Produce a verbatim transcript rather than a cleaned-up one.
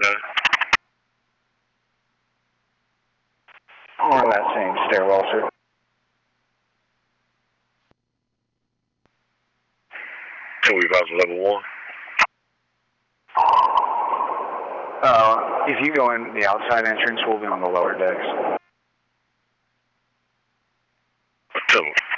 nine. On that same stairwell, sir. Can we advise level one? Uh, if you go in the outside entrance, we'll be on the lower decks. Tell them.